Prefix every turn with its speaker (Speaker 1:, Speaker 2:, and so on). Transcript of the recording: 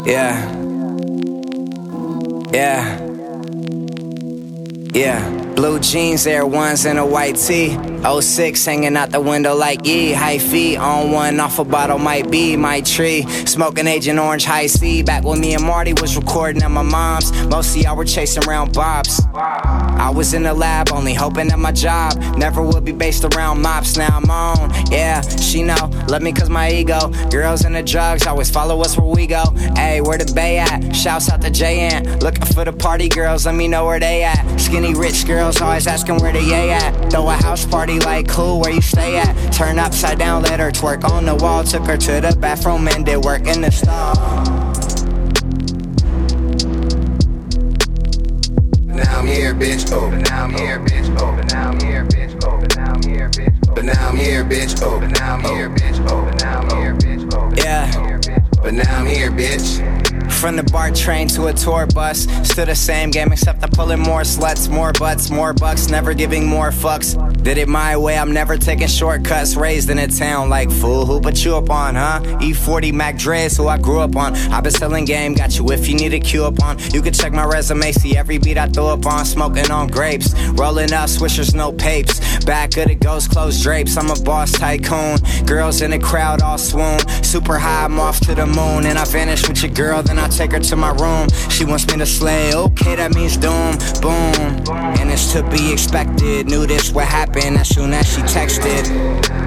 Speaker 1: Yeah. Yeah. Yeah. Blue jeans, Air Ones, and a white tee. '06 hanging out the window like yee. High feet on one, off a bottle might be my tree. Smoking Agent Orange High C. Back when me and Marty was recording at my mom's. Most of y'all were chasing around Bob's. I was in the lab, only hoping that my job never would be based around mops. Now I'm on, yeah, she know. Love me cause my ego. Girls and the drugs always follow us where we go. Ayy, where the bay at? Shouts out to J-Ant. Looking for the party girls, let me know where they at. Skinny rich girls always asking where they at. Throw a house party like cool, where you stay at? Turn upside down, let her twerk on the wall. Took her to the bathroom and did work in the stall.
Speaker 2: Now I'm here, bitch. Oh, but now I'm here, bitch. Oh, but now I'm here, bitch. Oh, but now I'm here, bitch. But now I'm here, bitch. Oh, but now I'm here, bitch. Oh, but now I'm here, bitch. Oh,
Speaker 1: yeah.
Speaker 2: But now I'm here, bitch.
Speaker 1: From the BART train to a tour bus, still the same game except I'm pulling more sluts, more butts, more bucks, never giving more fucks. Did it my way, I'm never taking shortcuts. Raised in a town like fool, who put you up on, huh? E40 Mac Dre's who I grew up on. I've been selling game, got you if you need a cue up on. You can check my resume, see every beat I throw up on. Smoking on grapes, rolling up swishers, no papes. Back of the ghost closed drapes, I'm a boss tycoon. Girls in the crowd all swoon. Super high, I'm off to the moon. And I vanish with your girl, then I take her to my room. She wants me to slay, okay, that means doom, boom. And it's to be expected, knew this would happen as soon as she texted.